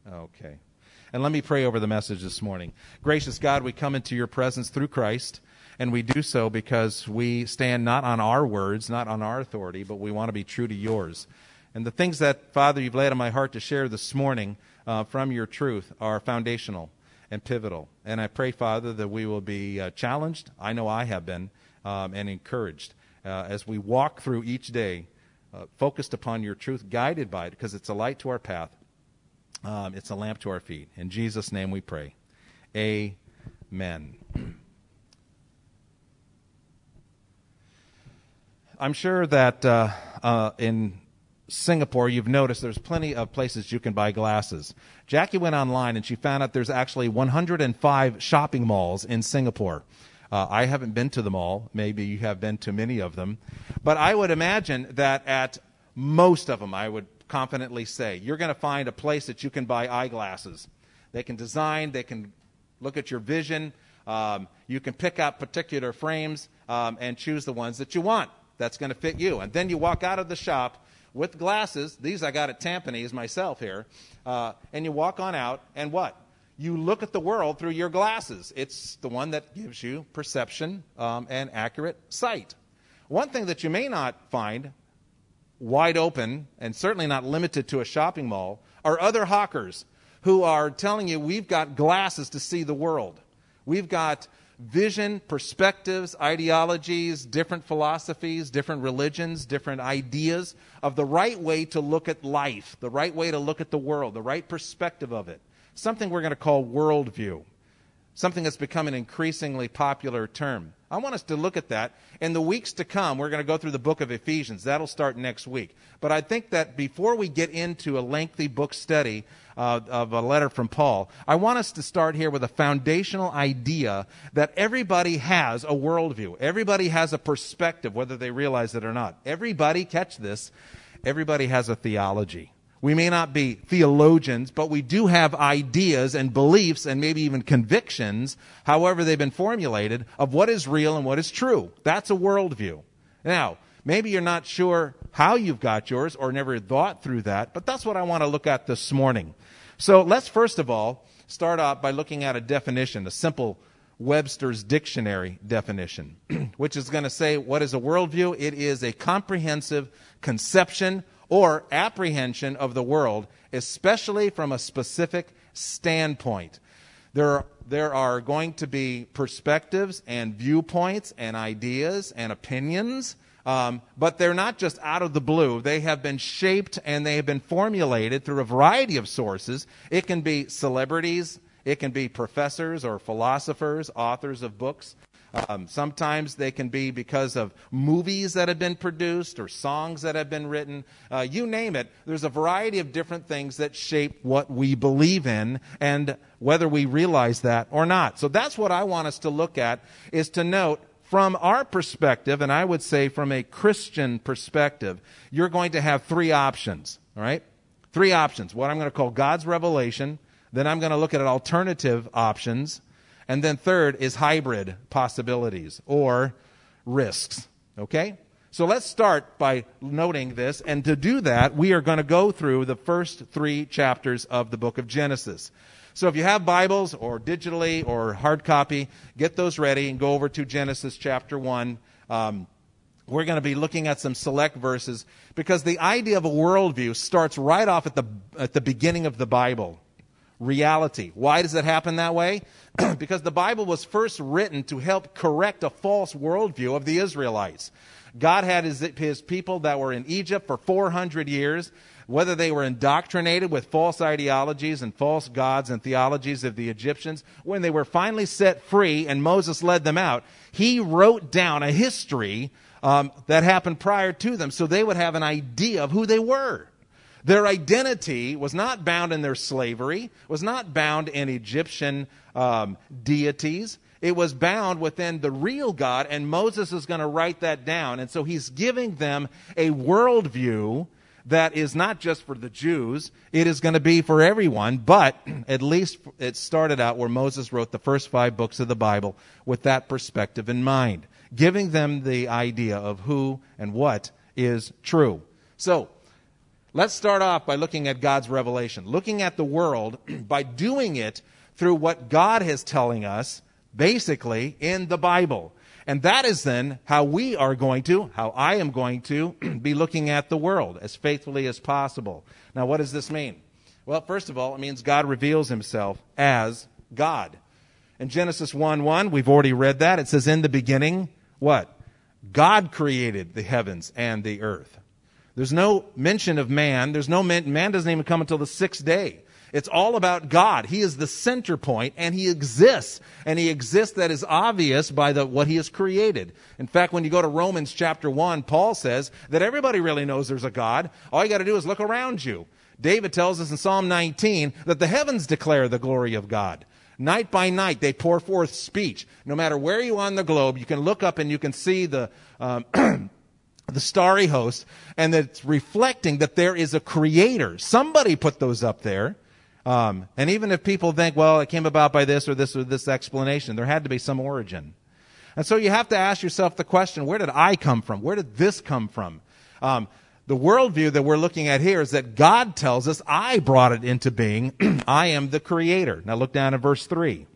Okay. And let me pray over the message this morning. Gracious God, we come into your presence through Christ, and we do so because we stand not on our words, not on our authority, but we want to be true to yours. And the things that, Father, you've laid on my heart to share this morning from your truth are foundational and pivotal. And I pray, Father, that we will be challenged. I know I have been, and encouraged as we walk through each day, focused upon your truth, guided by it, because it's a light to our path. It's a lamp to our feet. In Jesus' name we pray. Amen. I'm sure that in Singapore, you've noticed there's plenty of places you can buy glasses. Jackie went online and she found out there's actually 105 shopping malls in Singapore. I haven't been to them all. Maybe you have been to many of them. But I would imagine that at most of them, I would confidently say, you're going to find a place that you can buy eyeglasses. They can design, they can look at your vision. You can pick out particular frames and choose the ones that you want. That's going to fit you. And then you walk out of the shop with glasses. These I got at Tampines myself here. And you walk on out, and what? You look at the world through your glasses. It's the one that gives you perception and accurate sight. One thing that you may not find wide open, and certainly not limited to a shopping mall, are other hawkers who are telling you we've got glasses to see the world. We've got vision, perspectives, ideologies, different philosophies, different religions, different ideas of the right way to look at life, the right way to look at the world, the right perspective of it. Something we're going to call worldview, something that's become an increasingly popular term. I want us to look at that. In the weeks to come, we're going to go through the book of Ephesians. That'll start next week. But I think that before we get into a lengthy book study of a letter from Paul, I want us to start here with a foundational idea that everybody has a worldview. Everybody has a perspective, whether they realize it or not. Everybody, catch this, everybody has a theology. We may not be theologians, but we do have ideas and beliefs and maybe even convictions, however they've been formulated, of what is real and what is true. That's a worldview. Now, maybe you're not sure how you've got yours or never thought through that, but that's what I want to look at this morning. So let's first of all start out by looking at a definition, a simple Webster's Dictionary definition, which is going to say what is a worldview? It is a comprehensive conception or apprehension of the world, especially from a specific standpoint. There are going to be perspectives and viewpoints and ideas and opinions, but they're not just out of the blue. They have been shaped and they have been formulated through a variety of sources. It can be celebrities, it can be professors or philosophers, authors of books. Sometimes they can be because of movies that have been produced or songs that have been written. You name it. There's a variety of different things that shape what we believe in and whether we realize that or not. So that's what I want us to look at, is to note from our perspective, and I would say from a Christian perspective, you're going to have three options, all right? Three options. What I'm going to call God's revelation. Then I'm going to look at alternative options. And then third is hybrid possibilities or risks. Okay? So let's start by noting this. And to do that, we are going to go through the first three chapters of the book of Genesis. So if you have Bibles or digitally or hard copy, get those ready and go over to Genesis chapter 1. We're going to be looking at some select verses because the idea of a worldview starts right off at the beginning of the Bible. Reality. Why does it happen that way? Because the Bible was first written to help correct a false worldview of the Israelites. God had his people that were in Egypt for 400 years, whether they were indoctrinated with false ideologies and false gods and theologies of the Egyptians. When they were finally set free and Moses led them out, he wrote down a history that happened prior to them so they would have an idea of who they were. Their identity was not bound in their slavery, was not bound in Egyptian deities. It was bound within the real God, and Moses is going to write that down. And so he's giving them a worldview that is not just for the Jews. It is going to be for everyone, but at least it started out where Moses wrote the first 5 books of the Bible with that perspective in mind, giving them the idea of who and what is true. So, Let's start off by looking at God's revelation, looking at the world by doing it through what God is telling us, basically, in the Bible. And that is then how I am going to be looking at the world as faithfully as possible. Now, what does this mean? Well, first of all, it means God reveals himself as God. In Genesis 1:1, we've already read that. It says, in the beginning, what? God created the heavens and the earth. There's no mention of man. Man doesn't even come until the sixth day. It's all about God. He is the center point, and he exists. And he exists that is obvious by what he has created. In fact, when you go to Romans chapter 1, Paul says that everybody really knows there's a God. All you got to do is look around you. David tells us in Psalm 19 that the heavens declare the glory of God. Night by night, they pour forth speech. No matter where you are on the globe, you can look up and you can see the starry host, and it's reflecting that there is a creator. Somebody put those up there. And even if people think, well, it came about by this or this explanation, there had to be some origin. And so you have to ask yourself the question, where did I come from? Where did this come from? The worldview that we're looking at here is that God tells us, I brought it into being. I am the creator. Now look down at verse 3.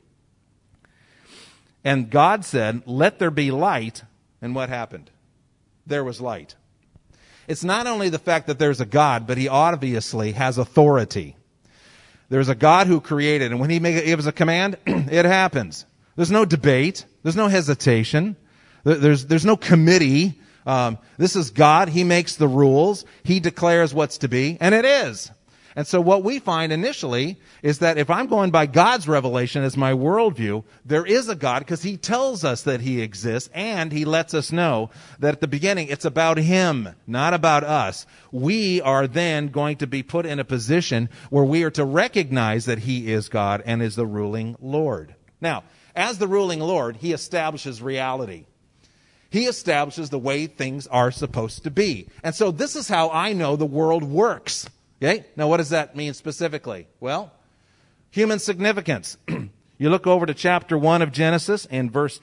And God said, let there be light. And what happened? There was light. It's not only the fact that there's a God, but he obviously has authority. There's a God who created, and when he gives a command, it happens. There's no debate. There's no hesitation. There's no committee. This is God. He makes the rules. He declares what's to be, and it is. And so what we find initially is that if I'm going by God's revelation as my worldview, there is a God because he tells us that he exists, and he lets us know that at the beginning it's about him, not about us. We are then going to be put in a position where we are to recognize that he is God and is the ruling Lord. Now, as the ruling Lord, he establishes reality. He establishes the way things are supposed to be. And so this is how I know the world works. Okay? Now, what does that mean specifically? Well, human significance. You look over to chapter 1 of Genesis in verse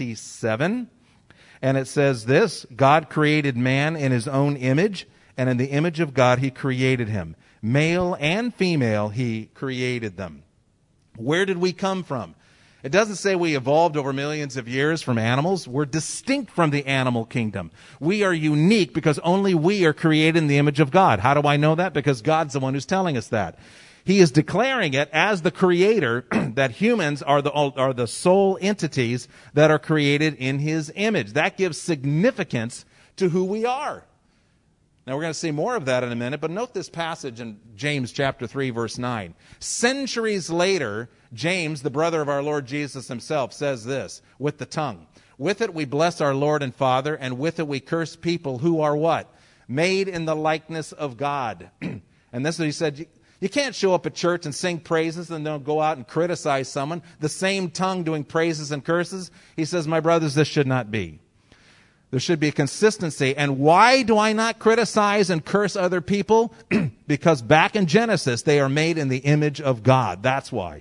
27, and it says this, God created man in his own image, and in the image of God he created him. Male and female he created them. Where did we come from? It doesn't say we evolved over millions of years from animals. We're distinct from the animal kingdom. We are unique because only we are created in the image of God. How do I know that? Because God's the one who's telling us that. He is declaring it as the creator that humans are the sole entities that are created in his image. That gives significance to who we are. Now, we're going to see more of that in a minute, but note this passage in James chapter 3, verse 9. Centuries later, James, the brother of our Lord Jesus himself, says this, with the tongue. With it we bless our Lord and Father, and with it we curse people who are what? Made in the likeness of God. And this is what he said. You can't show up at church and sing praises and then go out and criticize someone. The same tongue doing praises and curses. He says, my brothers, this should not be. There should be a consistency. And why do I not criticize and curse other people? Because back in Genesis, they are made in the image of God. That's why.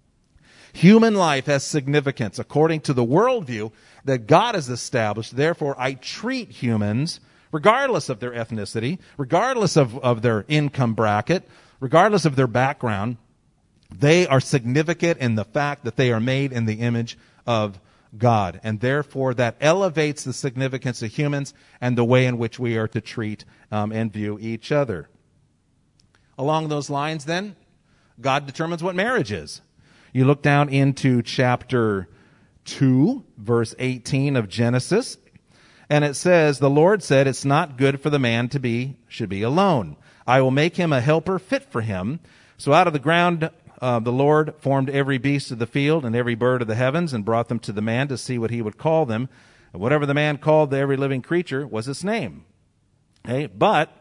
Human life has significance according to the worldview that God has established. Therefore, I treat humans, regardless of their ethnicity, regardless of their income bracket, regardless of their background, they are significant in the fact that they are made in the image of God. And therefore, that elevates the significance of humans and the way in which we are to treat and view each other. Along those lines, then, God determines what marriage is. You look down into chapter 2, verse 18 of Genesis, and it says, the Lord said, it's not good for the man should be alone. I will make him a helper fit for him. So out of the ground the Lord formed every beast of the field and every bird of the heavens and brought them to the man to see what he would call them. And whatever the man called every living creature was its name. Okay? But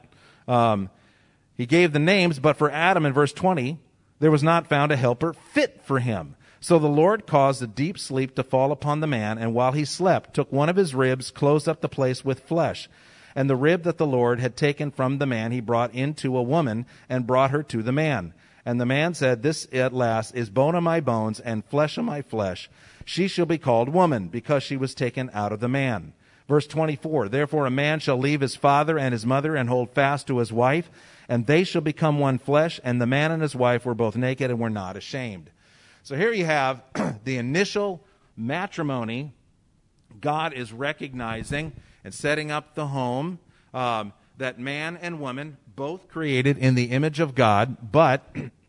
he gave the names, but for Adam in verse 20, there was not found a helper fit for him. So the Lord caused a deep sleep to fall upon the man, and while he slept, took one of his ribs, closed up the place with flesh. And the rib that the Lord had taken from the man he brought into a woman and brought her to the man. And the man said, this at last is bone of my bones and flesh of my flesh. She shall be called woman, because she was taken out of the man. Verse 24, therefore a man shall leave his father and his mother and hold fast to his wife, and they shall become one flesh, and the man and his wife were both naked and were not ashamed. So here you have the initial matrimony. God is recognizing and setting up the home, that man and woman, both created in the image of God, but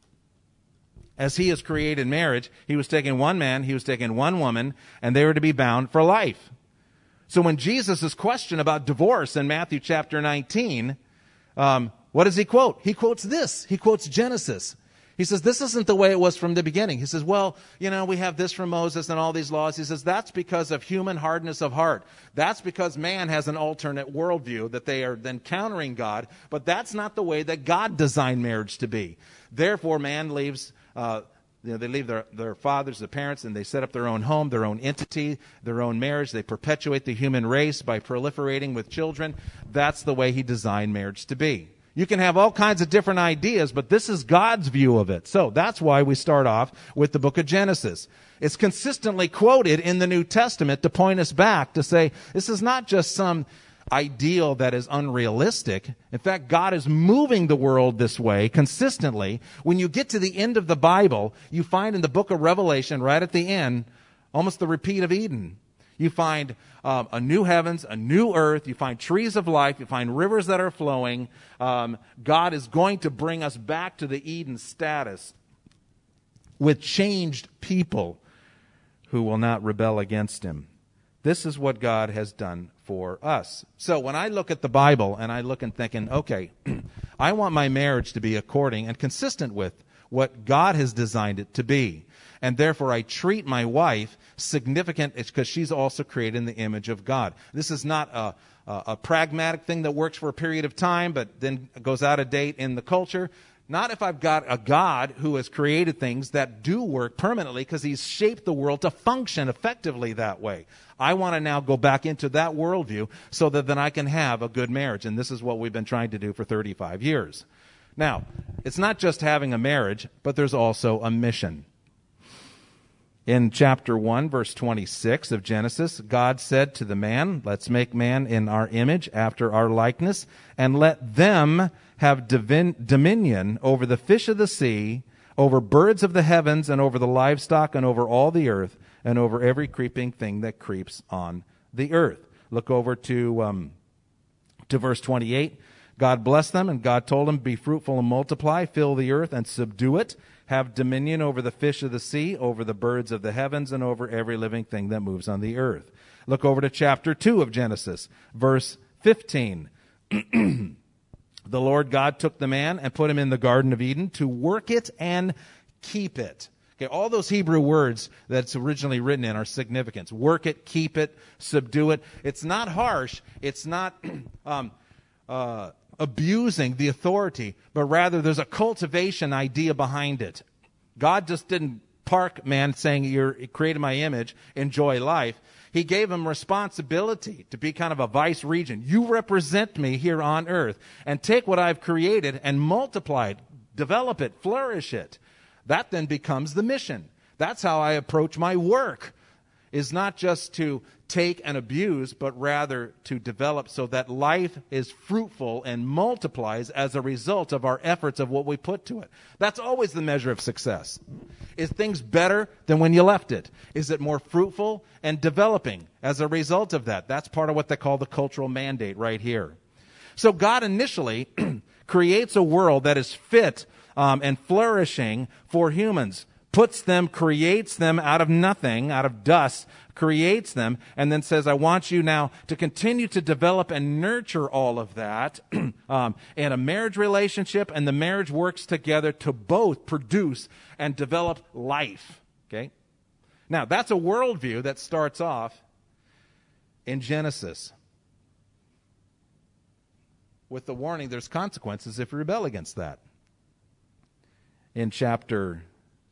as he has created marriage, he was taking one man, he was taking one woman, and they were to be bound for life. So when Jesus is questioned about divorce in Matthew chapter 19, what does he quote? He quotes this. He quotes Genesis. He says, this isn't the way it was from the beginning. He says, well, we have this from Moses and all these laws. He says, that's because of human hardness of heart. That's because man has an alternate worldview that they are then countering God. But that's not the way that God designed marriage to be. Therefore, man leaves, they leave their fathers, their parents, and they set up their own home, their own entity, their own marriage. They perpetuate the human race by proliferating with children. That's the way he designed marriage to be. You can have all kinds of different ideas, but this is God's view of it. So that's why we start off with the book of Genesis. It's consistently quoted in the New Testament to point us back to say this is not just some ideal that is unrealistic. In fact, God is moving the world this way consistently. When you get to the end of the Bible, you find in the book of Revelation, right at the end, almost the repeat of Eden. You find a new heavens, a new earth. You find trees of life. You find rivers that are flowing. God is going to bring us back to the Eden status with changed people who will not rebel against him. This is what God has done for us. So when I look at the Bible and I look and thinking, okay, I want my marriage to be according and consistent with what God has designed it to be. And therefore I treat my wife significant because she's also created in the image of God. This is not a pragmatic thing that works for a period of time but then goes out of date in the culture. Not if I've got a God who has created things that do work permanently because he's shaped the world to function effectively that way. I want to now go back into that worldview so that then I can have a good marriage. And this is what we've been trying to do for 35 years. Now, it's not just having a marriage, but there's also a mission. In chapter 1, verse 26 of Genesis, God said to the man, let's make man in our image, after our likeness, and let them have dominion over the fish of the sea, over birds of the heavens, and over the livestock, and over all the earth, and over every creeping thing that creeps on the earth. Look over to verse 28. God blessed them, and God told them, be fruitful and multiply, fill the earth and subdue it, have dominion over the fish of the sea, over the birds of the heavens, and over every living thing that moves on the earth. Look over to chapter 2 of Genesis, verse 15. The Lord God took the man and put him in the Garden of Eden to work it and keep it. Okay, all those Hebrew words that's originally written in are significant. Work it, keep it, subdue it. It's not harsh. It's not abusing the authority, but rather there's a cultivation idea behind it. God just didn't park man saying, you're created my image, enjoy life. He gave him responsibility to be kind of a vice regent. You represent me here on earth and take what I've created and multiply it, develop it, flourish it. That then becomes the mission. That's how I approach my work, is not just to take and abuse, but rather to develop so that life is fruitful and multiplies as a result of our efforts of what we put to it. That's always the measure of success. Is things better than when you left it? Is it more fruitful and developing as a result of that? That's part of what they call the cultural mandate right here. So God initially creates a world that is fit and flourishing for humans. Creates them out of nothing, out of dust, creates them, and then says, I want you now to continue to develop and nurture all of that in a marriage relationship, and the marriage works together to both produce and develop life. Okay? Now, that's a worldview that starts off in Genesis with the warning there's consequences if you rebel against that. In chapter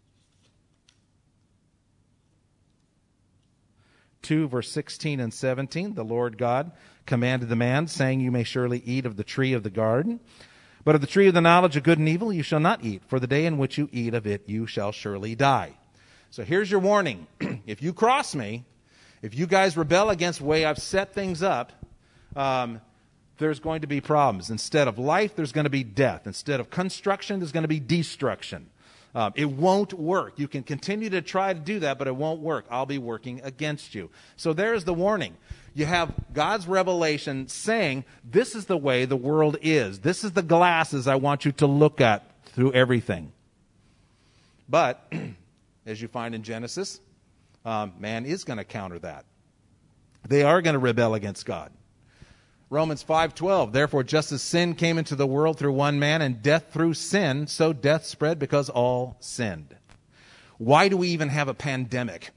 2, verse 16 and 17, the Lord God commanded the man, saying, you may surely eat of the tree of the garden, but of the tree of the knowledge of good and evil you shall not eat, for the day in which you eat of it you shall surely die. So here's your warning. If you cross me, if you guys rebel against the way I've set things up, there's going to be problems. Instead of life, there's going to be death. Instead of construction, there's going to be destruction. It won't work. You can continue to try to do that, but it won't work. I'll be working against you. So there's the warning. You have God's revelation saying, this is the way the world is. This is the glasses I want you to look at through everything. But, as you find in Genesis, man is going to counter that. They are going to rebel against God. Romans 5:12, therefore just as sin came into the world through one man and death through sin, so death spread because all sinned. Why do we even have a pandemic?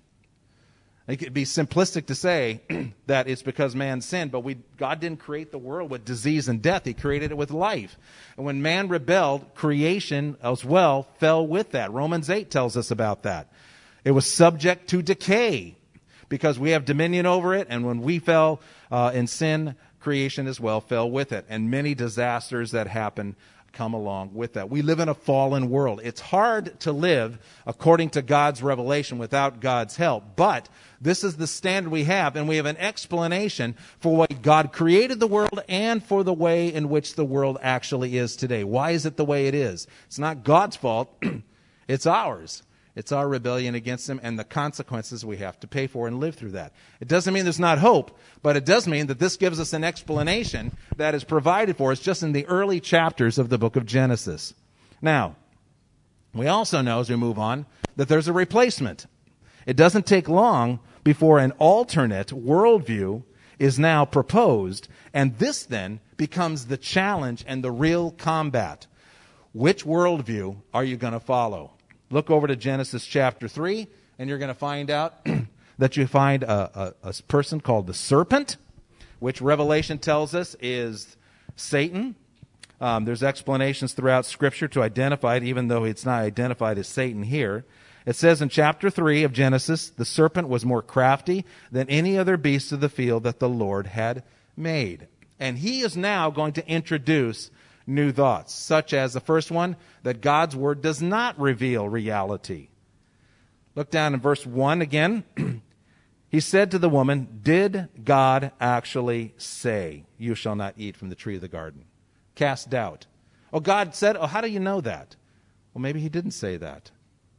It could be simplistic to say that it's because man sinned, but God didn't create the world with disease and death. He created it with life. And when man rebelled, creation as well fell with that. Romans 8 tells us about that. It was subject to decay because we have dominion over it, and when we fell in sin, creation as well fell with it. And many disasters that happen come along with that. We live in a fallen world. It's hard to live according to God's revelation without God's help. But this is the standard we have, and we have an explanation for why God created the world and for the way in which the world actually is today. Why is it the way it is? It's not God's fault. It's ours. It's our rebellion against Him and the consequences we have to pay for and live through that. It doesn't mean there's not hope, but it does mean that this gives us an explanation that is provided for us just in the early chapters of the book of Genesis. Now, we also know as we move on that there's a replacement. It doesn't take long before an alternate worldview is now proposed, and this then becomes the challenge and the real combat. Which worldview are you going to follow? Look over to Genesis chapter 3, and you're going to find out that you find a person called the serpent, which Revelation tells us is Satan. There's explanations throughout Scripture to identify it, even though it's not identified as Satan here. It says in chapter 3 of Genesis, the serpent was more crafty than any other beast of the field that the Lord had made. And he is now going to introduce new thoughts, such as the first one, that God's word does not reveal reality. Look down in verse 1 again. He said to the woman, did God actually say, you shall not eat from the tree of the garden? Cast doubt. Oh, God said, oh, how do you know that? Well, maybe He didn't say that.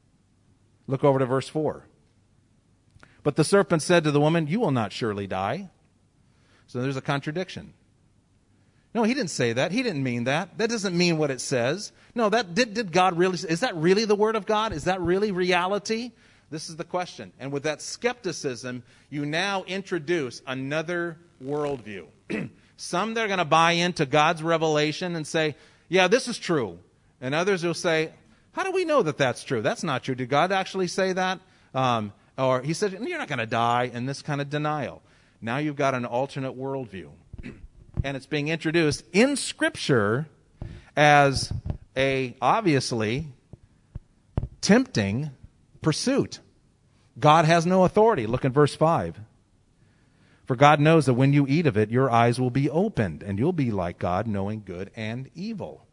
Look over to verse 4. But the serpent said to the woman, you will not surely die. So there's a contradiction. No, He didn't say that. He didn't mean that. That doesn't mean what it says. No, that did God really? Is that really the Word of God? Is that really reality? This is the question. And with that skepticism, you now introduce another worldview. Some they're going to buy into God's revelation and say, yeah, this is true. And others will say, how do we know that that's true? That's not true. Did God actually say that? Or He said, you're not going to die, in this kind of denial. Now you've got an alternate worldview. And it's being introduced in Scripture as a, obviously, tempting pursuit. God has no authority. Look in verse 5. For God knows that when you eat of it, your eyes will be opened, and you'll be like God, knowing good and evil.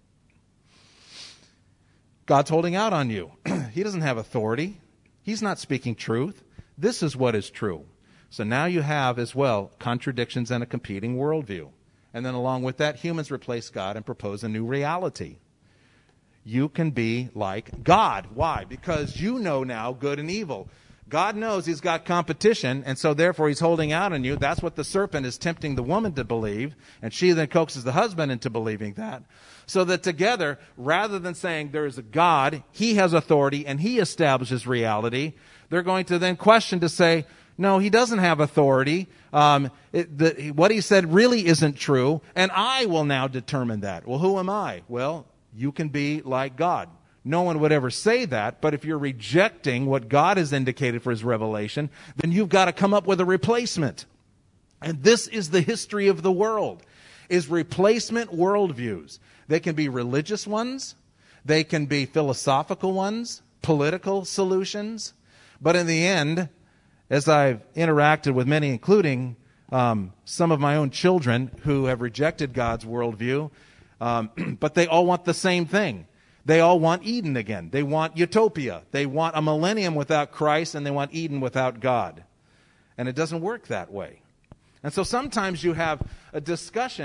God's holding out on you. He doesn't have authority. He's not speaking truth. This is what is true. So now you have, as well, contradictions and a competing worldview. And then along with that, humans replace God and propose a new reality. You can be like God. Why? Because you know now good and evil. God knows He's got competition, and so therefore He's holding out on you. That's what the serpent is tempting the woman to believe, and she then coaxes the husband into believing that. So that together, rather than saying there is a God, He has authority, and He establishes reality, they're going to then question to say, no, He doesn't have authority. What He said really isn't true, and I will now determine that. Well, who am I? Well, you can be like God. No one would ever say that, but if you're rejecting what God has indicated for His revelation, then you've got to come up with a replacement. And this is the history of the world, is replacement worldviews. They can be religious ones, they can be philosophical ones, political solutions, but in the end, as I've interacted with many, including some of my own children who have rejected God's worldview, but they all want the same thing. They all want Eden again. They want utopia. They want a millennium without Christ, and they want Eden without God. And it doesn't work that way. And so sometimes you have a discussion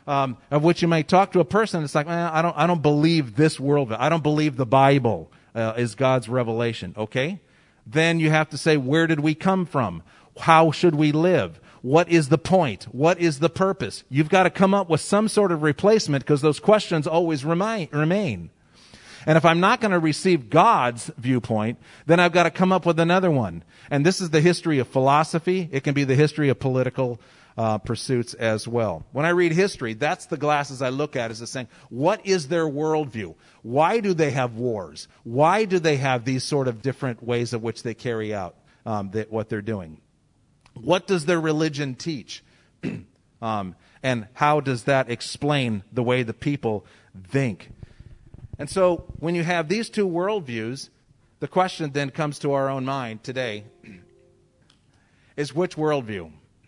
of which you may talk to a person. It's like, I don't believe this worldview. I don't believe the Bible is God's revelation. Okay? Then you have to say, where did we come from? How should we live? What is the point? What is the purpose? You've got to come up with some sort of replacement because those questions always remain. And if I'm not going to receive God's viewpoint, then I've got to come up with another one. And this is the history of philosophy. It can be the history of political pursuits as well. When I read history, that's the glasses I look at, is saying, what is their worldview? Why do they have wars? Why do they have these sort of different ways of which they carry out what they're doing? What does their religion teach? And how does that explain the way the people think? And so when you have these two worldviews, the question then comes to our own mind today is which worldview?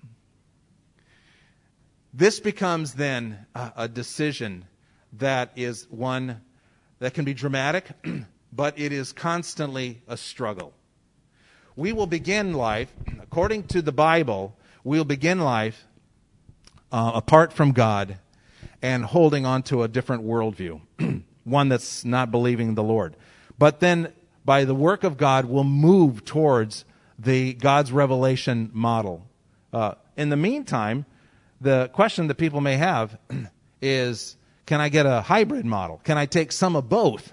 This becomes then a decision that is one that can be dramatic, but it is constantly a struggle. We will begin life, according to the Bible, we'll begin life apart from God and holding on to a different worldview, one that's not believing the Lord. But then, by the work of God, we'll move towards God's revelation model. In the meantime, the question that people may have is, can I get a hybrid model? Can I take some of both?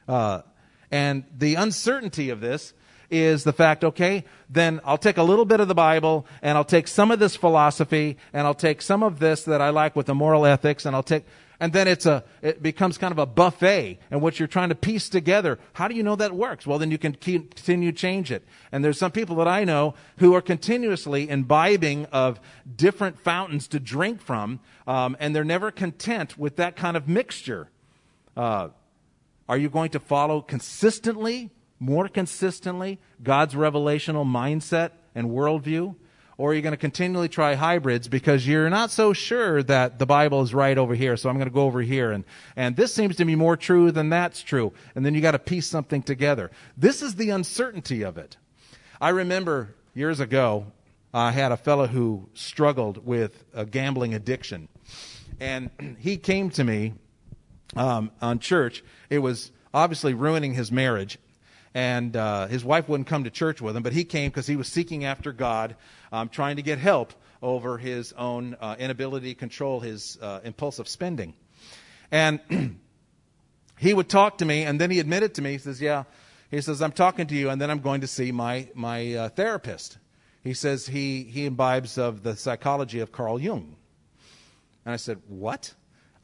And the uncertainty of this is the fact, okay, then I'll take a little bit of the Bible, and I'll take some of this philosophy, and I'll take some of this that I like with the moral ethics, and then it becomes kind of a buffet in which you're trying to piece together. How do you know that works? Well, then you can continue to change it. And there's some people that I know who are continuously imbibing of different fountains to drink from, and they're never content with that kind of mixture. Are you going to follow consistently, more consistently, God's revelational mindset and worldview? Or are you going to continually try hybrids because you're not so sure that the Bible is right over here, so I'm going to go over here. And this seems to be more true than that's true. And then you got to piece something together. This is the uncertainty of it. I remember years ago, I had a fellow who struggled with a gambling addiction. And he came to me on church. It was obviously ruining his marriage. And his wife wouldn't come to church with him, but he came because he was seeking after God, trying to get help over his own inability to control his impulsive spending. And he would talk to me, and then he admitted to me, he says, I'm talking to you, and then I'm going to see my therapist. He says he imbibes of the psychology of Carl Jung. And I said, what?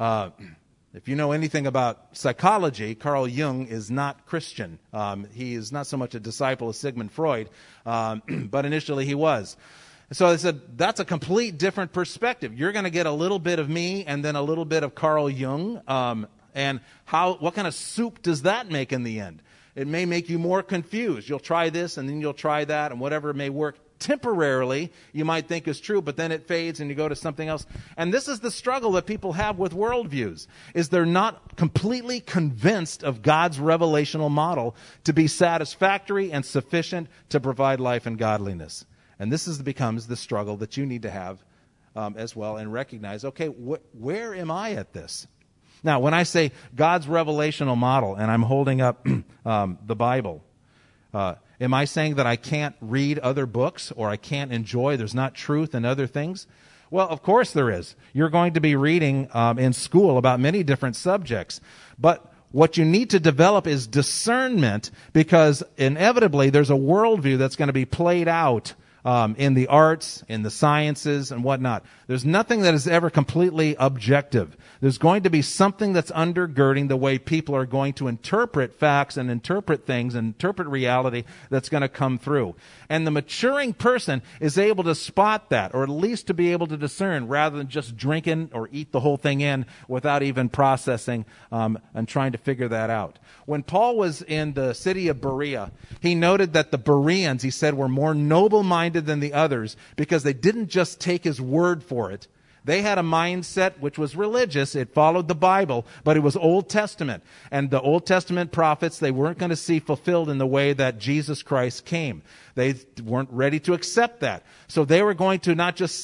If you know anything about psychology, Carl Jung is not Christian. He is not so much a disciple of Sigmund Freud, but initially he was. So I said, that's a complete different perspective. You're going to get a little bit of me and then a little bit of Carl Jung. And what kind of soup does that make in the end? It may make you more confused. You'll try this and then you'll try that, and whatever may work temporarily you might think is true, but then it fades and you go to something else. And this is the struggle that people have with worldviews, is they're not completely convinced of God's revelational model to be satisfactory and sufficient to provide life and godliness. And this becomes the struggle that you need to have as well, and recognize, okay, where am I at this? Now, when I say God's revelational model, and I'm holding up the Bible, am I saying that I can't read other books or I can't enjoy, there's not truth in other things? Well, of course there is. You're going to be reading in school about many different subjects. But what you need to develop is discernment, because inevitably there's a worldview that's going to be played out in the arts, in the sciences, and whatnot. There's nothing that is ever completely objective. There's going to be something that's undergirding the way people are going to interpret facts and interpret things and interpret reality that's going to come through. And the maturing person is able to spot that, or at least to be able to discern, rather than just drinking or eat the whole thing in without even processing and trying to figure that out. When Paul was in the city of Berea, he noted that the Bereans, he said, were more noble-minded than the others because they didn't just take his word for it. They had a mindset which was religious. It followed the Bible, but it was Old Testament. And the Old Testament prophets, they weren't going to see fulfilled in the way that Jesus Christ came. They weren't ready to accept that. So they were going to not just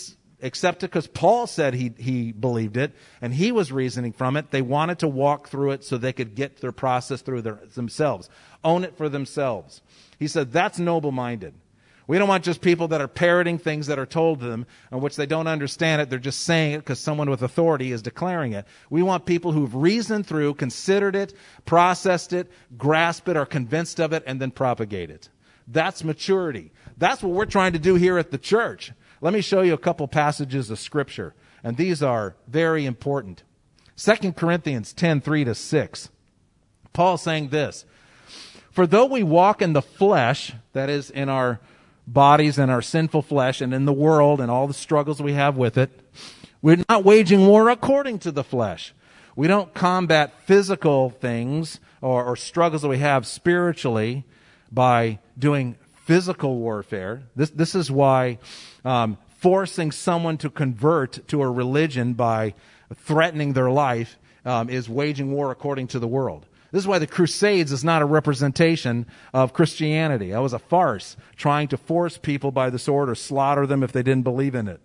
accept it because Paul said he believed it, and he was reasoning from it. They wanted to walk through it so they could get their process through themselves, own it for themselves. He said that's noble-minded. We don't want just people that are parroting things that are told to them, in which they don't understand it. They're just saying it because someone with authority is declaring it. We want people who've reasoned through, considered it, processed it, grasped it, are convinced of it, and then propagate it. That's maturity. That's what we're trying to do here at the church. Let me show you a couple passages of Scripture, and these are very important. 2 Corinthians 10:3-6. Paul's saying this, "For though we walk in the flesh," that is, in our bodies and our sinful flesh and in the world and all the struggles we have with it, we're not waging war according to the flesh. We don't combat physical things or struggles that we have spiritually by doing physical warfare. This is why forcing someone to convert to a religion by threatening their life is waging war according to the world. This is why the Crusades is not a representation of Christianity. That was a farce, trying to force people by the sword or slaughter them if they didn't believe in it.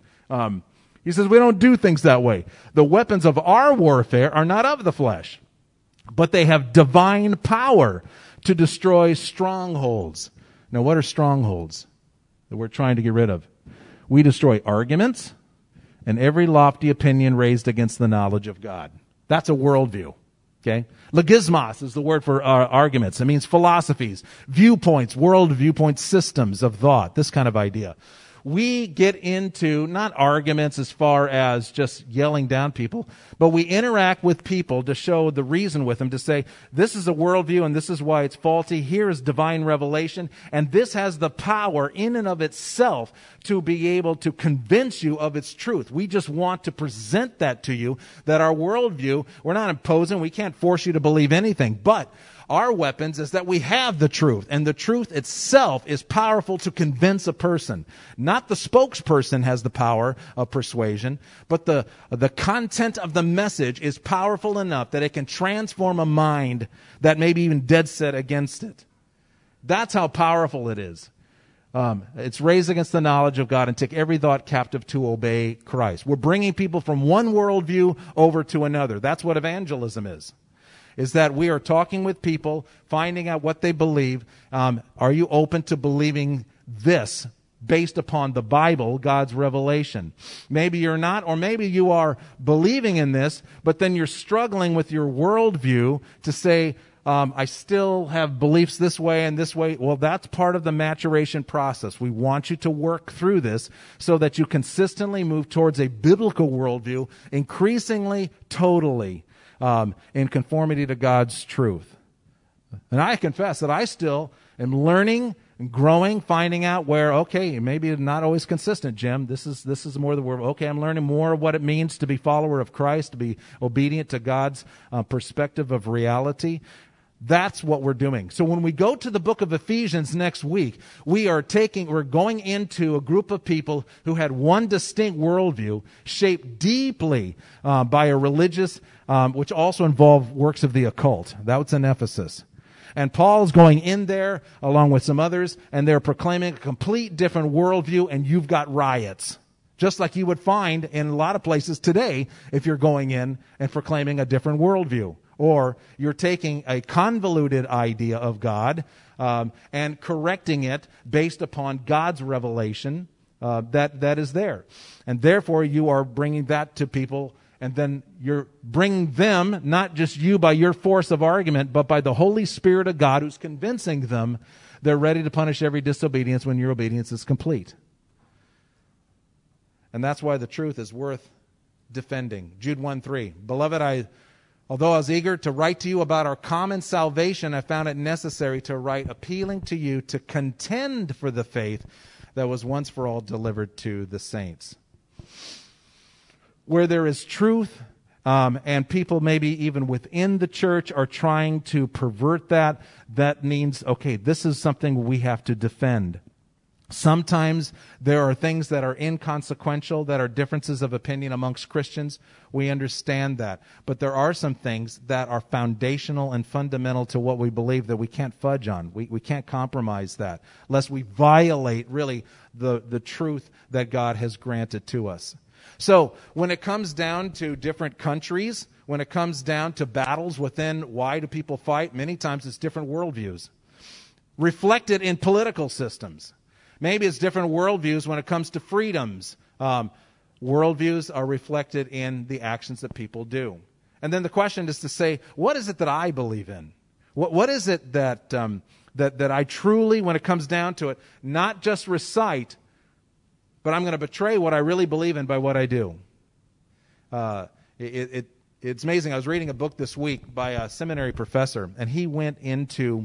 He says we don't do things that way. The weapons of our warfare are not of the flesh, but they have divine power to destroy strongholds. Now, what are strongholds that we're trying to get rid of? We destroy arguments and every lofty opinion raised against the knowledge of God. That's a worldview. Okay? Logismos is the word for arguments. It means philosophies, viewpoints, world viewpoints, systems of thought, this kind of idea. We get into not arguments as far as just yelling down people, but we interact with people to show the reason with them, to say, this is a worldview and this is why it's faulty. Here is divine revelation, and this has the power in and of itself to be able to convince you of its truth. We just want to present that to you, that our worldview, we're not imposing, we can't force you to believe anything, but our weapons is that we have the truth, and the truth itself is powerful to convince a person. Not the spokesperson has the power of persuasion, but the content of the message is powerful enough that it can transform a mind that may be even dead set against it. That's how powerful it is. It's raised against the knowledge of God and take every thought captive to obey Christ. We're bringing people from one worldview over to another. That's what evangelism is that we are talking with people, finding out what they believe. Are you open to believing this based upon the Bible, God's revelation? Maybe you're not, or maybe you are believing in this, but then you're struggling with your worldview to say, I still have beliefs this way and this way. Well, that's part of the maturation process. We want you to work through this so that you consistently move towards a biblical worldview, increasingly, totally, in conformity to God's truth. And I confess that I still am learning and growing, finding out where, okay, maybe it's not always consistent, Jim. This is more the word. Okay, I'm learning more of what it means to be follower of Christ, to be obedient to God's perspective of reality. That's what we're doing. So when we go to the book of Ephesians next week, we're going into a group of people who had one distinct worldview shaped deeply by a religious, which also involved works of the occult. That was in Ephesus. And Paul's going in there along with some others, and they're proclaiming a complete different worldview, and you've got riots. Just like you would find in a lot of places today if you're going in and proclaiming a different worldview. Or you're taking a convoluted idea of God and correcting it based upon God's revelation that is there. And therefore, you are bringing that to people, and then you're bringing them, not just you by your force of argument, but by the Holy Spirit of God who's convincing them they're ready to punish every disobedience when your obedience is complete. And that's why the truth is worth defending. Jude 1:3, Beloved, although I was eager to write to you about our common salvation, I found it necessary to write appealing to you to contend for the faith that was once for all delivered to the saints. Where there is truth, and people maybe even within the church are trying to pervert that means, okay, this is something we have to defend. Sometimes there are things that are inconsequential, that are differences of opinion amongst Christians. We understand that. But there are some things that are foundational and fundamental to what we believe that we can't fudge on. We can't compromise that, lest we violate really the truth that God has granted to us. So when it comes down to different countries, when it comes down to battles within why do people fight, many times it's different worldviews. Reflected in political systems. Maybe it's different worldviews when it comes to freedoms. Worldviews are reflected in the actions that people do. And then the question is to say, what is it that I believe in? What is it that I truly, when it comes down to it, not just recite, but I'm going to betray what I really believe in by what I do. It's amazing. I was reading a book this week by a seminary professor, and he went into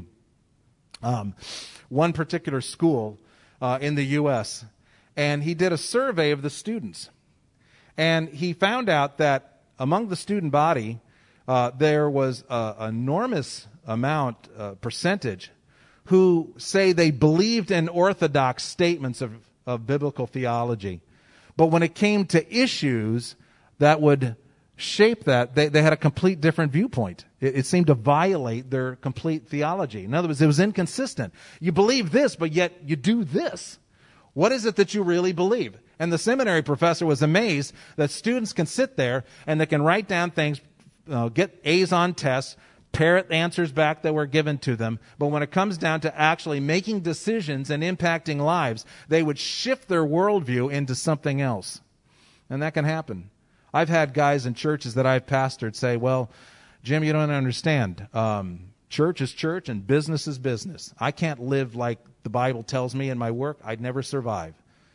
one particular school in the U.S., and he did a survey of the students. And he found out that among the student body, there was an enormous percentage who say they believed in orthodox statements of biblical theology. But when it came to issues that would shape that, they had a complete different viewpoint. It seemed to violate their complete theology. In other words, it was inconsistent. You believe this, but yet you do this. What is it that you really believe? And the seminary professor was amazed that students can sit there and they can write down things, get A's on tests, parrot answers back that were given to them. But when it comes down to actually making decisions and impacting lives, they would shift their worldview into something else. And that can happen. I've had guys in churches that I've pastored say, well, Jim, you don't understand. Church is church and business is business. I can't live like the Bible tells me in my work. I'd never survive.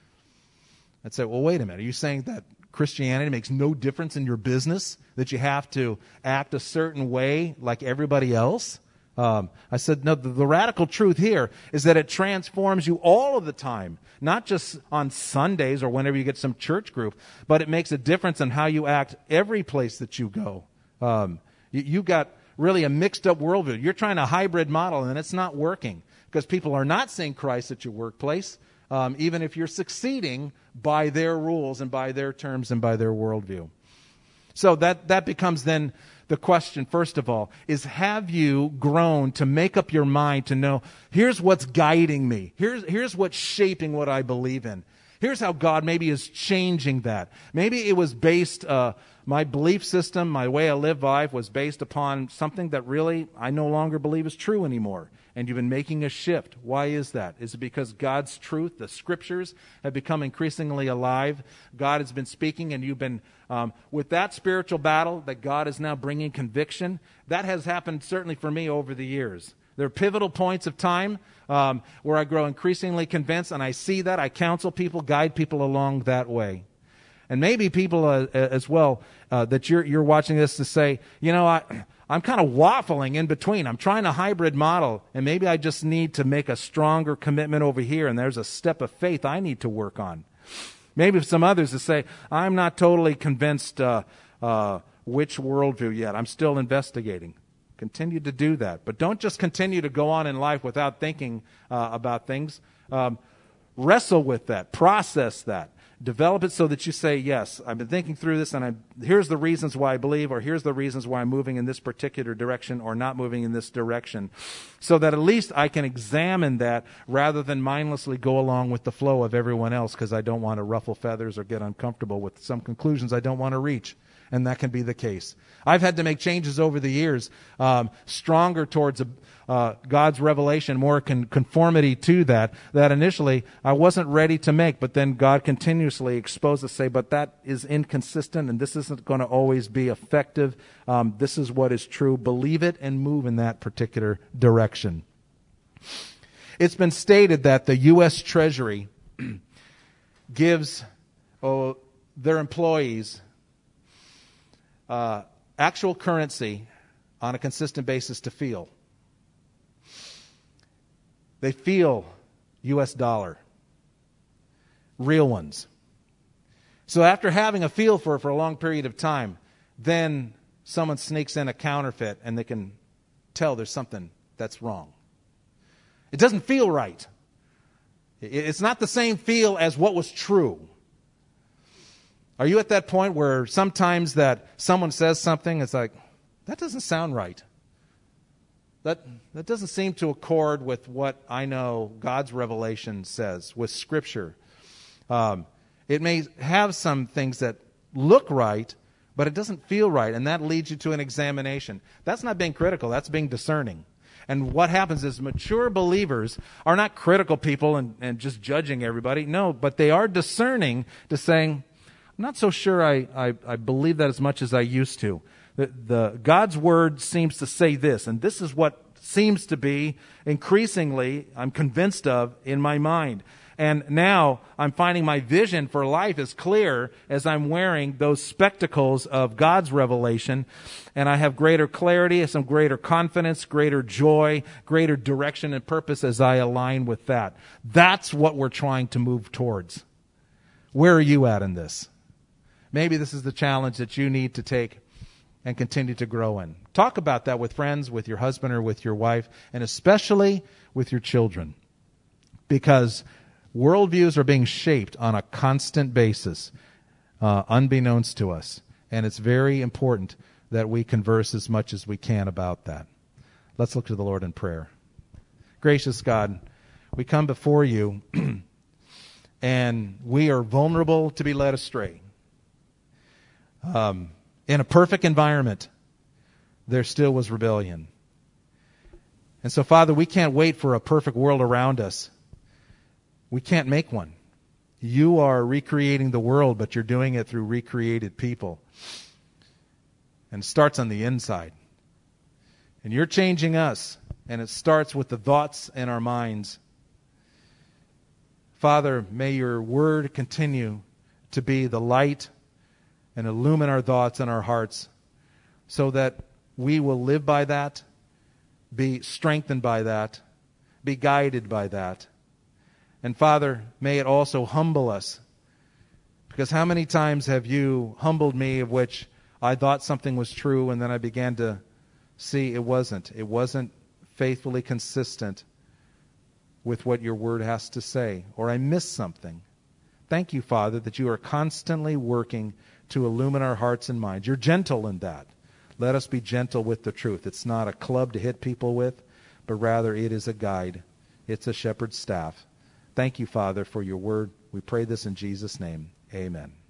I'd say, well, wait a minute. Are you saying that Christianity makes no difference in your business? That you have to act a certain way like everybody else? I said, no, the radical truth here is that it transforms you all of the time. Not just on Sundays or whenever you get some church group, but it makes a difference in how you act every place that you go. You got really a mixed up worldview. You're trying a hybrid model and it's not working because people are not seeing Christ at your workplace. Even if you're succeeding by their rules and by their terms and by their worldview. So that becomes then the question, first of all, is have you grown to make up your mind to know, here's what's guiding me. Here's what's shaping what I believe in. Here's how God maybe is changing that. Maybe it was based, my belief system, my way I live life was based upon something that really I no longer believe is true anymore. And you've been making a shift. Why is that? Is it because God's truth, the scriptures, have become increasingly alive? God has been speaking and you've been, with that spiritual battle that God is now bringing conviction, that has happened certainly for me over the years. There are pivotal points of time where I grow increasingly convinced and I see that. I counsel people, guide people along that way. And maybe people as well that you're watching this to say, you know, I'm kind of waffling in between. I'm trying a hybrid model, and maybe I just need to make a stronger commitment over here, and there's a step of faith I need to work on. Maybe some others that say, I'm not totally convinced which worldview yet. I'm still investigating. Continue to do that. But don't just continue to go on in life without thinking about things. Wrestle with that. Process that. Develop it so that you say, yes, I've been thinking through this, and here's the reasons why I believe, or here's the reasons why I'm moving in this particular direction or not moving in this direction, so that at least I can examine that rather than mindlessly go along with the flow of everyone else because I don't want to ruffle feathers or get uncomfortable with some conclusions I don't want to reach. And that can be the case. I've had to make changes over the years, stronger towards God's revelation, more conformity to that initially I wasn't ready to make, but then God continuously exposed us, say, but that is inconsistent and this isn't going to always be effective. This is what is true. Believe it and move in that particular direction. It's been stated that the U.S. Treasury gives their employees actual currency on a consistent basis to feel. They feel U.S. dollar. Real ones. So after having a feel for it for a long period of time, then someone sneaks in a counterfeit and they can tell there's something that's wrong. It doesn't feel right. It's not the same feel as what was true. Are you at that point where sometimes that someone says something, it's like, that doesn't sound right. That doesn't seem to accord with what I know God's revelation says, with Scripture. It may have some things that look right, but it doesn't feel right, and that leads you to an examination. That's not being critical. That's being discerning. And what happens is mature believers are not critical people and just judging everybody. No, but they are discerning to saying, I'm not so sure I believe that as much as I used to. The God's Word seems to say this, and this is what seems to be increasingly, I'm convinced of, in my mind. And now I'm finding my vision for life is clear as I'm wearing those spectacles of God's revelation. And I have greater clarity, some greater confidence, greater joy, greater direction and purpose as I align with that. That's what we're trying to move towards. Where are you at in this? Maybe this is the challenge that you need to take and continue to grow in. Talk about that with friends, with your husband or with your wife, and especially with your children. Because worldviews are being shaped on a constant basis, unbeknownst to us. And it's very important that we converse as much as we can about that. Let's look to the Lord in prayer. Gracious God, we come before you and we are vulnerable to be led astray. In a perfect environment, there still was rebellion. And so, Father, we can't wait for a perfect world around us. We can't make one. You are recreating the world, but you're doing it through recreated people. And it starts on the inside. And you're changing us, and it starts with the thoughts in our minds. Father, may your word continue to be the light and illumine our thoughts and our hearts so that we will live by that, be strengthened by that, be guided by that. And Father, may it also humble us. Because how many times have you humbled me of which I thought something was true and then I began to see it wasn't. It wasn't faithfully consistent with what your word has to say. Or I missed something. Thank you, Father, that you are constantly working to illumine our hearts and minds. You're gentle in that. Let us be gentle with the truth. It's not a club to hit people with, but rather it is a guide. It's a shepherd's staff. Thank you, Father, for your word. We pray this in Jesus' name. Amen.